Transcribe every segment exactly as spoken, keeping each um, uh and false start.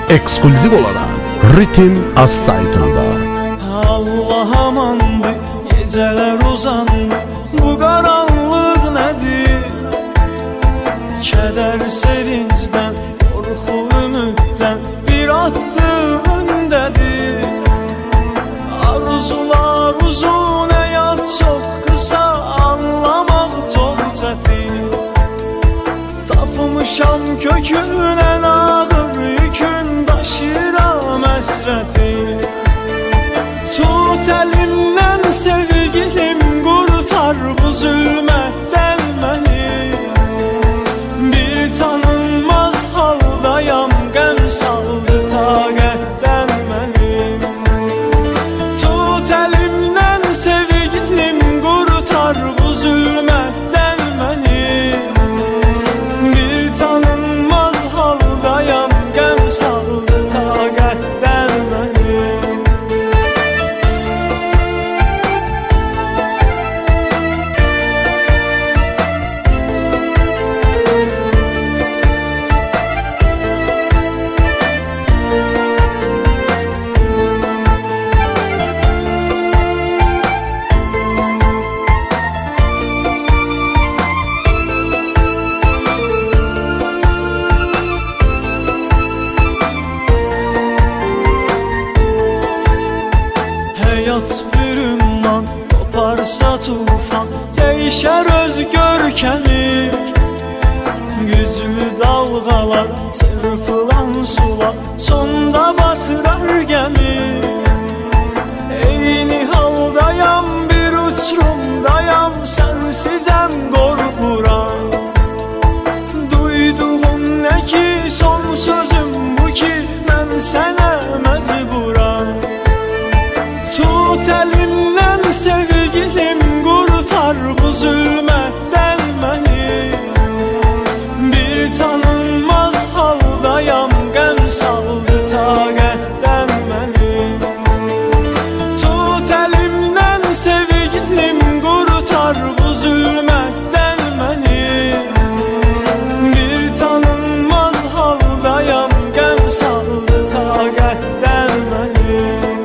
Ekskluzif olarak Ritim Az saytında. Allah amandı, geceler uzandı, bu karanlık nedir? Keder sevinçten, korku ümitten bir attı öndedir. Arzular uzun, hayat çok kısa, anlamak çok çetin. Tapmışam köküne ağır yükün, taşıram əsrəti. Tut elimden sevgilim, kurtar bu zulmetten beni. Bir tanınmaz haldayam, gəm saldı taqətdən beni. Tut elimden sevgilim, kurtar bu zulmetten beni. Bir tanınmaz haldayam, gəm saldı taqətdən beni. Hayat bürümdan koparsa tufan, değişer öz görkemi. Güzlü dalgalar, çırpılan sular, sonda batırar gemi. Eyni haldayam, bir uçurumdayam, sensizem korkuram. Duyduğum ne ki, son sözüm bu ki, ben sana mecburam. Tut elimden sevgilim, kurtar bu zulmetten beni. Bir tanınmaz haldayam, gəm saldı taqətdən beni. Tut elimden sevgilim, kurtar bu zulmetten beni. Bir tanınmaz haldayam, gəm saldı taqətdən beni.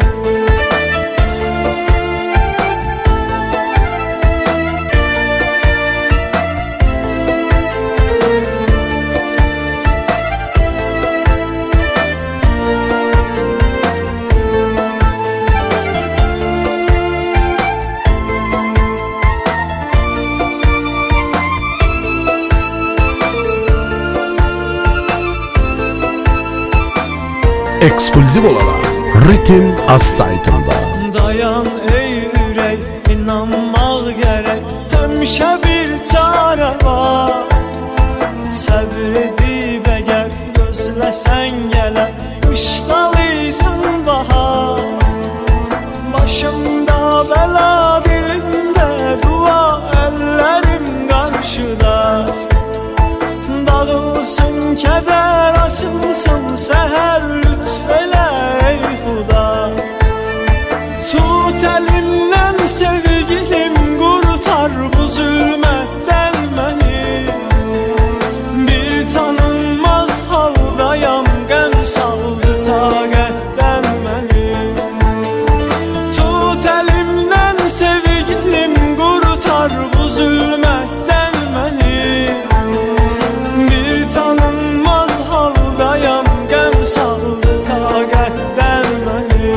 Ekskluzif olarak Ritim Az saytında. Dayan ey ürək, inanmaq gərək, həmişə bir çarə var. Səbr edib əgər, gözləsən gələr, qışdalıcan bahar. Başımda bəla, dilimdə dua, əllərim qarşıda. Dağılsın kədər, açılsın səhər, lütf elə ey Xuda. Tut elimden sevgilim, kurtar bu zulmetten beni. Bir tanınmaz haldayam, gəm saldı taqətdən beni. Tut elimden sevgilim, kurtar bu zulmetten beni. Bir tanınmaz haldayam, gəm saldı taqətdən beni.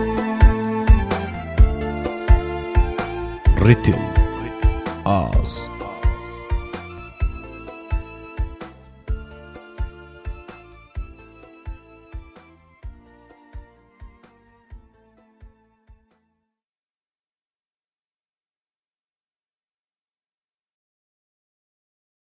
Ritim Az.